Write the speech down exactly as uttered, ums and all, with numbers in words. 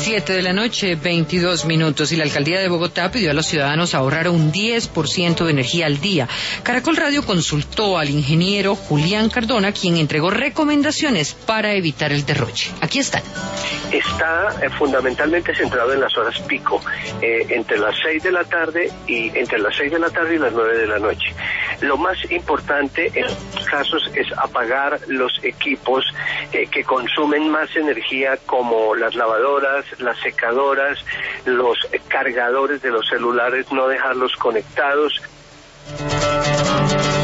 Siete de la noche, veintidós minutos, y la alcaldía de Bogotá pidió a los ciudadanos ahorrar un diez por ciento de energía al día. Caracol Radio consultó al ingeniero Julián Cardona, quien entregó recomendaciones para evitar el derroche. Aquí están. Está eh, fundamentalmente centrado en las horas pico, eh, entre las seis de la tarde y entre las seis de la tarde y las nueve de la noche. Lo más importante en estos casos es apagar los equipos eh, que consumen más energía, como las lavadoras, las secadoras, los cargadores de los celulares, no dejarlos conectados.